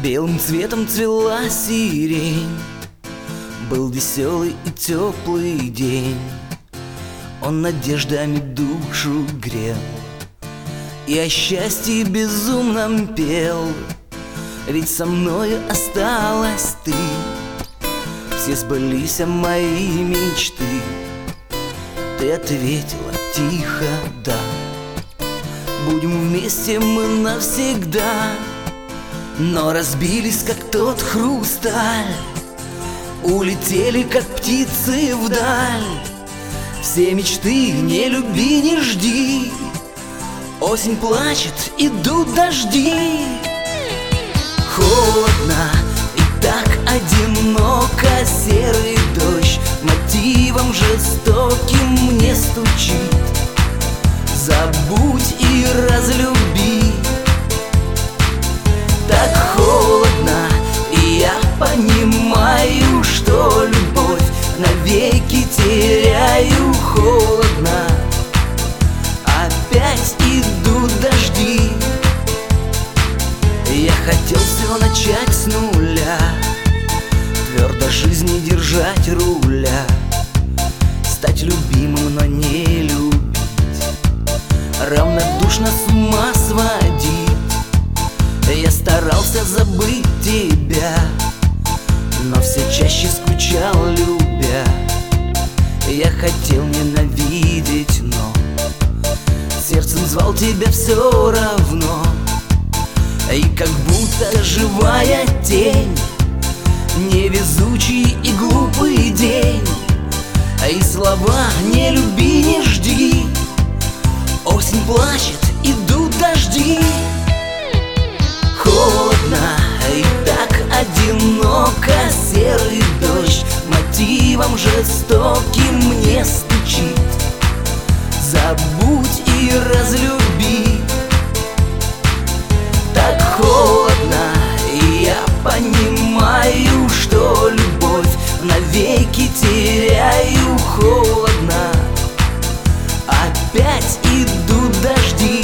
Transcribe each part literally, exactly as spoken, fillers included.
Белым цветом цвела сирень, был веселый и теплый день. Он надеждами душу грел и о счастье безумном пел. Ведь со мною осталась ты, все сбылись мои мечты. Ты ответила тихо «да». Будем вместе мы навсегда. Но разбились, как тот хрусталь, улетели, как птицы вдаль. Все мечты не люби, не жди. Осень плачет, идут дожди. Холодно и так одиноко, серый дождь мотивом жестоким мне стучит. Забудь и разлюби. Так холодно, и я понимаю, что любовь навеки теряю. Холодно, опять идут дожди. Я хотел все начать с нуля, твердо жизни держать руля, стать любимым, но не любить, равнодушно с ума сводить. Я старался забыть тебя, но все чаще скучал, любя. Я хотел ненавидеть, но сердцем звал тебя все равно. И как будто живая тень, невезучий и глупый день. И слова «не люби, не жди». Осень плачет, идут дожди. Холодно и так одиноко, серый дождь мотивом жестоким мне стучит. Забудь и разлюби. Так холодно, и я понимаю, что любовь навеки теряю. Холодно, опять идут дожди.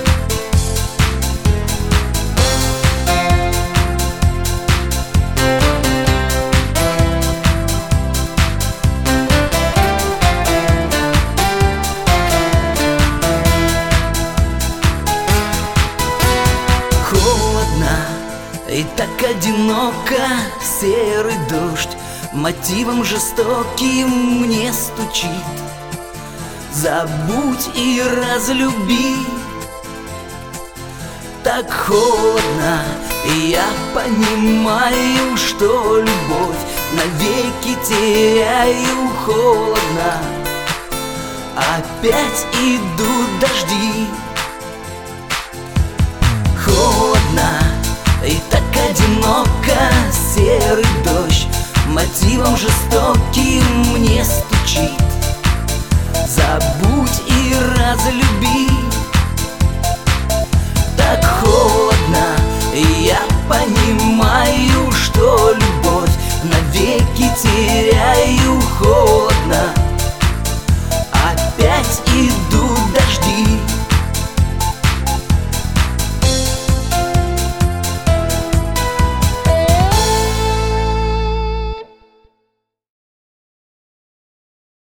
И так одиноко, серый дождь мотивом жестоким мне стучит. Забудь и разлюби. Так холодно, и я понимаю, что любовь навеки теряю. Холодно, опять идут дожди. Холодно и так одиноко, серый дождь мотивом жестоким мне стучит. Забудь и разлюби.